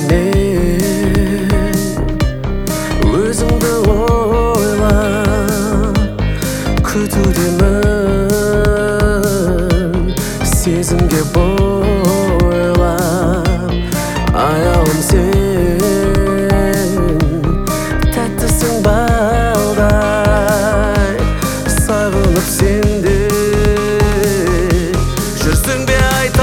менен өзіңді ойлап күтудемін, сезімге бойлап аяулым сен, тәттісің балдай, сағынып сенде жүрсің бе айта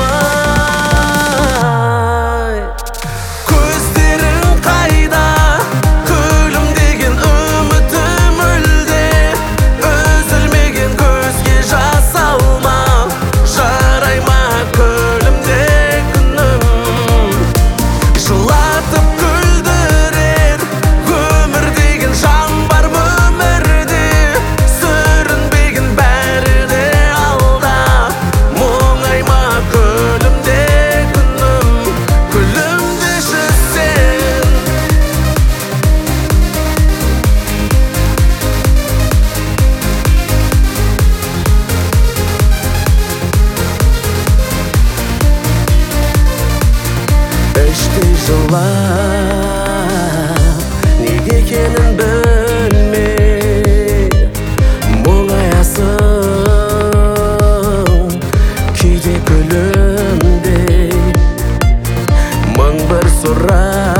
алмай. Көздерің қайда, күлімдеген үмітім мүлде үзілмеген, көзге жас алма, жарай ма күлімде күнім, жылатып күлдірер өмір деген жан бар өмірде, сүрінбеген бәрі де алда, мұңайма күлімде күнім, күлімдеші сен. Іштей жылап, неге екенін білмей мұңаясың, кейде күлімдей мың бір сұрақ